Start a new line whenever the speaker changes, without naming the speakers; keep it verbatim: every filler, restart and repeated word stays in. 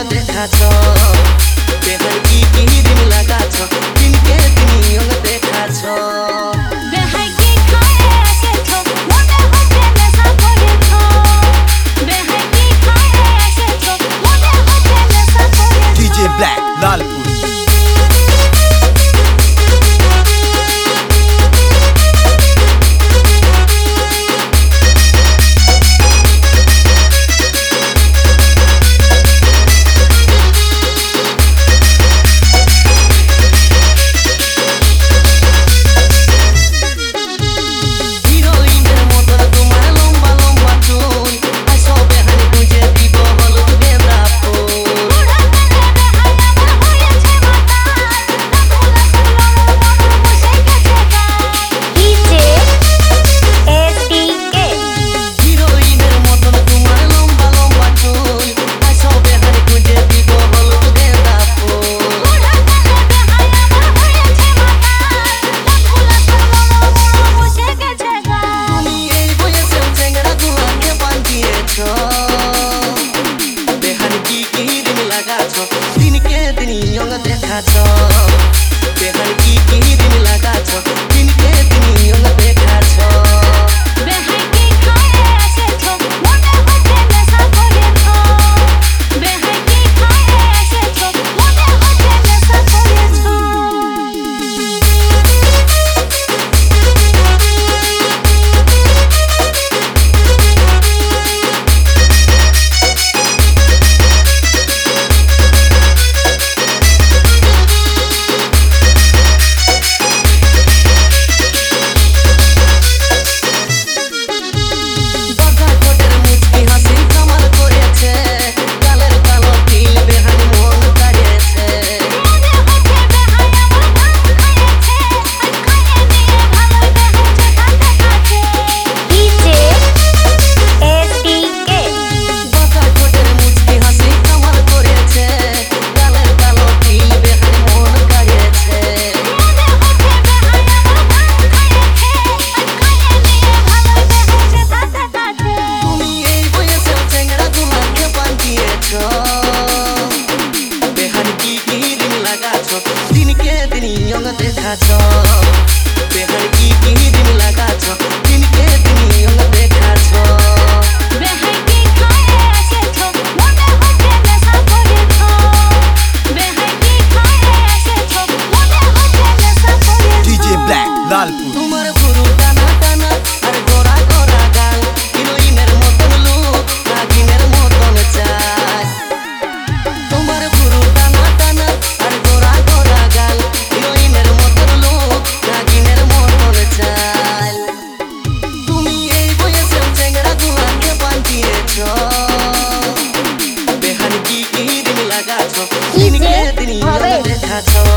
দেখাছ বেহার কি কি দিন লাগাছ দিনকে দিন ইয়ং দেখাছ
বেহাই কি খায়ে এসেছো মনে হচ্ছে নেশা করেছো বেহাই কি খায়ে এসেছো মনে হচ্ছে নেশা করেছো
ডিজে ব্ল্যাক লালপুর
দেখাছ বেহার কি কি দিন লাগাছ দিনকে দিন ইয়ং দেখাছ
বেহাই কি খায়ে এসেছো মনে হচ্ছে নেশা করেছো বেহাই কি খায়ে এসেছো মনে হচ্ছে নেশা করেছো
দেখাছ বেহার কি কি দিন লাগাছ দিনকে দিন ইয়ং দেখাছ
বেহাই কি খায়ে এসেছো মনে হচ্ছে নেশা করেছো বেহাই কি খায়ে এসেছো মনে হচ্ছে নেশা করেছো
ডিজে ব্ল্যাক লালপুর
তোমার গুরু টানা টানা আর গোরা গোরা গাল হিরোইনের মতন লুক নাগিনের মতন চাই তোমার গুরু টানা টানা আর গোরা গোরা গাল হিরোইনের মতন লুক নাগিনের মতন চাই তুমি এই বয়সে চেংড়া গুলাকে বান্ধিয়েছ বেহার কি কি দিন লাগাছ দিনকে দিন ইয়ং দেখাছ